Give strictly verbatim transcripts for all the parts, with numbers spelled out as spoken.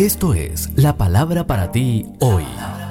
Esto es la palabra para ti hoy.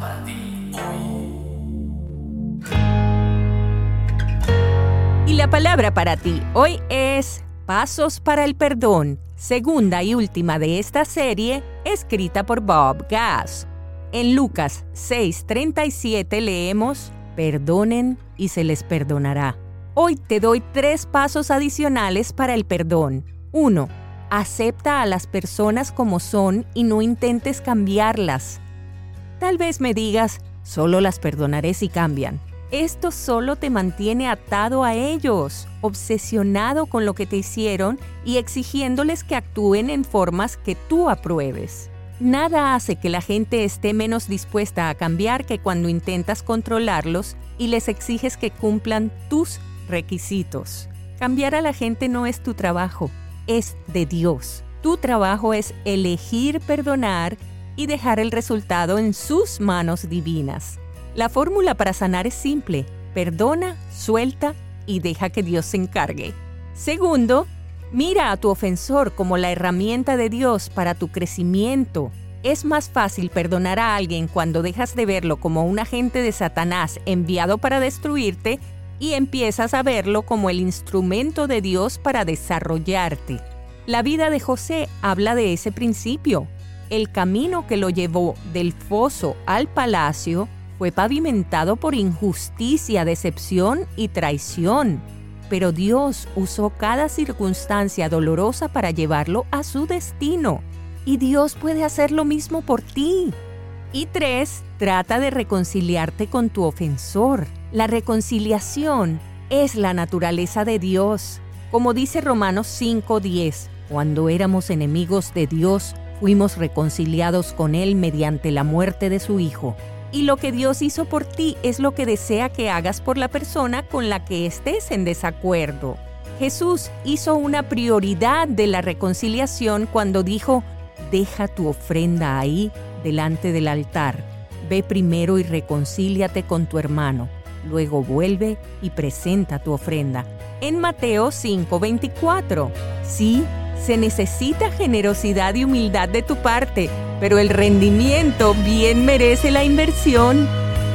Y la palabra para ti hoy es Pasos para el Perdón, segunda y última de esta serie, escrita por Bob Gass. En Lucas seis treinta y siete leemos: perdonen y se les perdonará. Hoy te doy tres pasos adicionales para el perdón. uno. Acepta a las personas como son y no intentes cambiarlas. Tal vez me digas, solo las perdonaré si cambian. Esto solo te mantiene atado a ellos, obsesionado con lo que te hicieron y exigiéndoles que actúen en formas que tú apruebes. Nada hace que la gente esté menos dispuesta a cambiar que cuando intentas controlarlos y les exiges que cumplan tus requisitos. Cambiar a la gente no es tu trabajo, es de Dios. Tu trabajo es elegir perdonar y dejar el resultado en sus manos divinas. La fórmula para sanar es simple: perdona, suelta y deja que Dios se encargue. Segundo, mira a tu ofensor como la herramienta de Dios para tu crecimiento. Es más fácil perdonar a alguien cuando dejas de verlo como un agente de Satanás enviado para destruirte y empiezas a verlo como el instrumento de Dios para desarrollarte. La vida de José habla de ese principio. El camino que lo llevó del foso al palacio fue pavimentado por injusticia, decepción y traición. Pero Dios usó cada circunstancia dolorosa para llevarlo a su destino. Y Dios puede hacer lo mismo por ti. Y tres, trata de reconciliarte con tu ofensor. La reconciliación es la naturaleza de Dios. Como dice Romanos cinco diez, cuando éramos enemigos de Dios, fuimos reconciliados con Él mediante la muerte de su Hijo. Y lo que Dios hizo por ti es lo que desea que hagas por la persona con la que estés en desacuerdo. Jesús hizo una prioridad de la reconciliación cuando dijo: deja tu ofrenda ahí, delante del altar. Ve primero y reconcíliate con tu hermano. Luego vuelve y presenta tu ofrenda. En Mateo cinco veinticuatro. Sí, se necesita generosidad y humildad de tu parte, pero el rendimiento bien merece la inversión.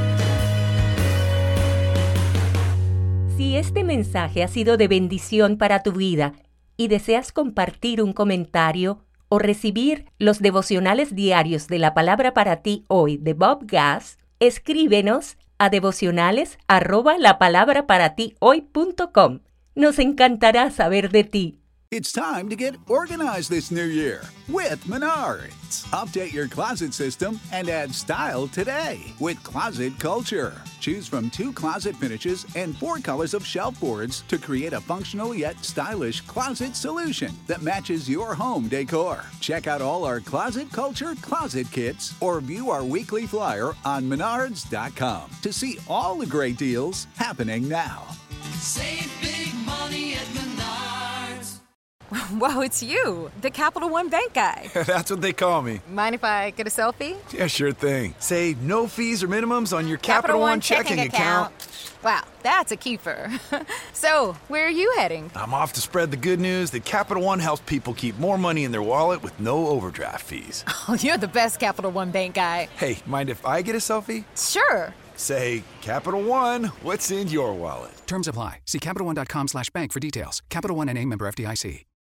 Si este mensaje ha sido de bendición para tu vida y deseas compartir un comentario o recibir los devocionales diarios de la palabra para ti hoy de Bob Gass, escríbenos a devocionales arroba la palabra para ti hoy punto com. Nos encantará saber de ti. It's time to get organized this new year with Menards. Update your closet system and add style today with Closet Culture. Choose from two closet finishes and four colors of shelf boards to create a functional yet stylish closet solution that matches your home decor. Check out all our Closet Culture closet kits or view our weekly flyer on menards dot com to see all the great deals happening now. Save big money at Menards. Wow, it's you, the Capital One Bank guy. That's what they call me. Mind if I get a selfie? Yeah, sure thing. Say no fees or minimums on your Capital, Capital One, One checking, checking account. account. Wow, that's a keeper. So, where are you heading? I'm off to spread the good news that Capital One helps people keep more money in their wallet with no overdraft fees. Oh, you're the best Capital One Bank guy. Hey, mind if I get a selfie? Sure. Say, Capital One, what's in your wallet? Terms apply. See CapitalOne.com slash bank for details. Capital One N A, member F D I C.